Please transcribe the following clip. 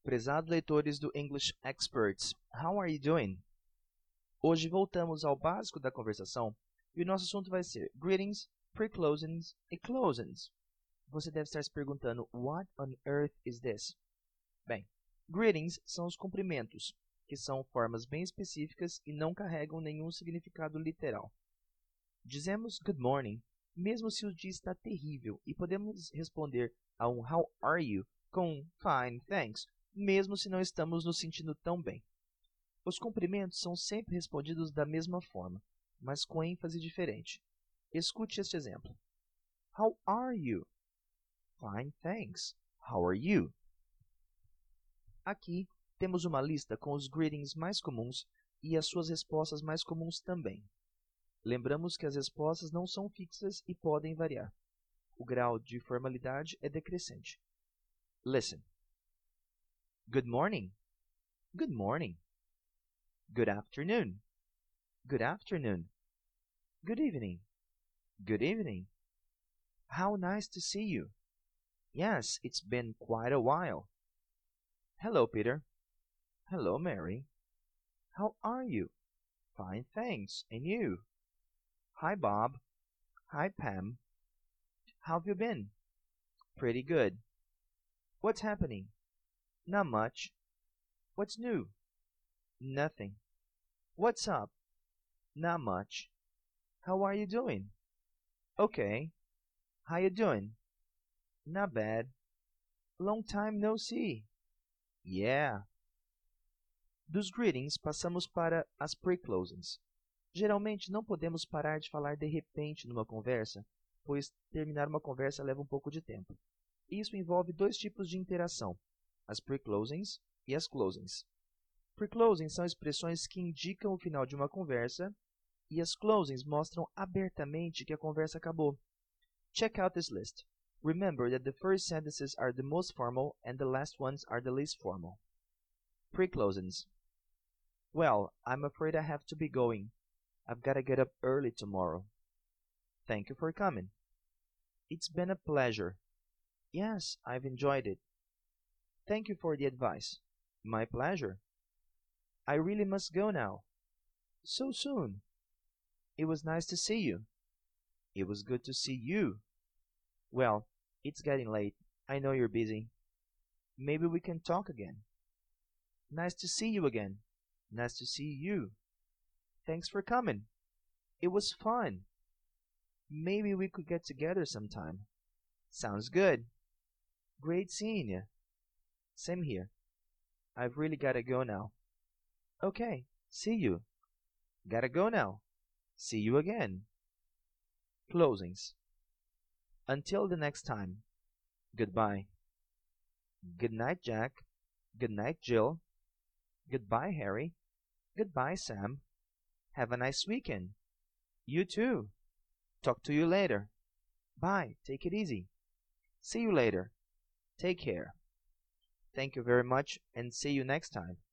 Prezados leitores do English Experts, how are you doing? Hoje voltamos ao básico da conversação e o nosso assunto vai ser greetings, pre-closings e closings. Você deve estar se perguntando, what on earth is this? Bem, greetings são os cumprimentos, que são formas bem específicas e não carregam nenhum significado literal. Dizemos good morning, mesmo se o dia está terrível, e podemos responder a um how are you com fine, thanks, mesmo se não estamos nos sentindo tão bem. Os cumprimentos são sempre respondidos da mesma forma, mas com ênfase diferente. Escute este exemplo. How are you? Fine, thanks. How are you? Aqui temos uma lista com os greetings mais comuns e as suas respostas mais comuns também. Lembramos que as respostas não são fixas e podem variar. O grau de formalidade é decrescente. Listen. Good morning. Good morning. Good afternoon. Good afternoon. Good evening. Good evening. How nice to see you. Yes, it's been quite a while. Hello, Peter. Hello, Mary. How are you? Fine, thanks. And you? Hi, Bob. Hi, Pam. How have you been? Pretty good. What's happening? Not much. What's new? Nothing. What's up? Not much. How are you doing? Okay. How you doing? Not bad. Long time no see. Yeah. Dos greetings, passamos para as pre-closings. Geralmente não podemos parar de falar de repente numa conversa, pois terminar uma conversa leva um pouco de tempo. Isso envolve dois tipos de interação, as pre-closings e as closings. Pre-closings são expressões que indicam o final de uma conversa e as closings mostram abertamente que a conversa acabou. Check out this list. Remember that the first sentences are the most formal and the last ones are the least formal. Pre-closings. Well, I'm afraid I have to be going. I've got to get up early tomorrow. Thank you for coming. It's been a pleasure. Yes, I've enjoyed it. Thank you for the advice. My pleasure. I really must go now. So soon. It was nice to see you. It was good to see you. Well, it's getting late. I know you're busy. Maybe we can talk again. Nice to see you again. Nice to see you. Thanks for coming. It was fun. Maybe we could get together sometime. Sounds good. Great seeing you. Same here. I've really gotta go now. Okay, see you. Gotta go now. See you again. Closings. Until the next time. Goodbye. Good night, Jack. Good night, Jill. Goodbye, Harry. Goodbye, Sam. Have a nice weekend. You too. Talk to you later. Bye. Take it easy. See you later. Take care. Thank you very much and see you next time.